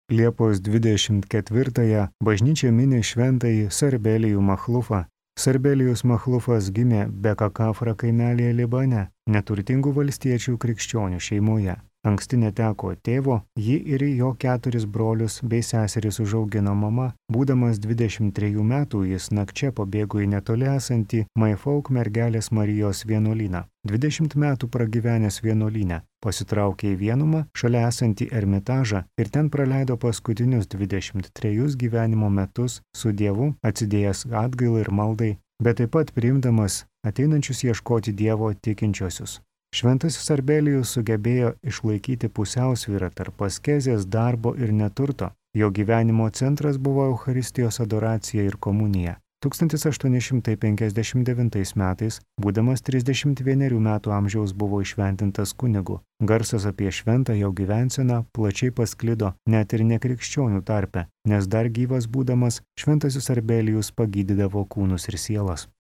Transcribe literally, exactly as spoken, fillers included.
Liepos dvidešimt ketvirtąją bažnyčia mini šventąjį Sarbelijų Machlufą. Sarbelijus Machlufas gimė Bekakafra kaimelyje Libane, neturtingų valstiečių krikščionių šeimoje. Anksti neteko tėvo, jį ir jo keturis brolius bei seseris užaugino mama. Būdamas dvidešimt trejų metų jis nakčia pabėgo į netoli esantį Maifauk mergelės Marijos vienuolyną. dvidešimt metų pragyvenęs vienuolyne, pasitraukė į vienumą šalia esantį ermitažą ir ten praleido paskutinius dvidešimt trejus gyvenimo metus su Dievu, atsidėjęs atgailai ir maldai, bet taip pat priimdamas ateinančius ieškoti Dievo tikinčiosius. Šventasis Sarbelijus sugebėjo išlaikyti pusiausvyrą tarp askezės, darbo ir neturto. Jo gyvenimo centras buvo Eucharistijos adoracija ir komunija. tūkstantis aštuoni šimtai penkiasdešimt devintais metais, būdamas trisdešimt vienerių metų amžiaus, buvo įšventintas kunigu. Garsas apie šventą jo gyvenseną plačiai pasklido net ir nekrikščionių tarpe, nes dar gyvas būdamas Šventasis Sarbelijus pagydydavo kūnus ir sielas.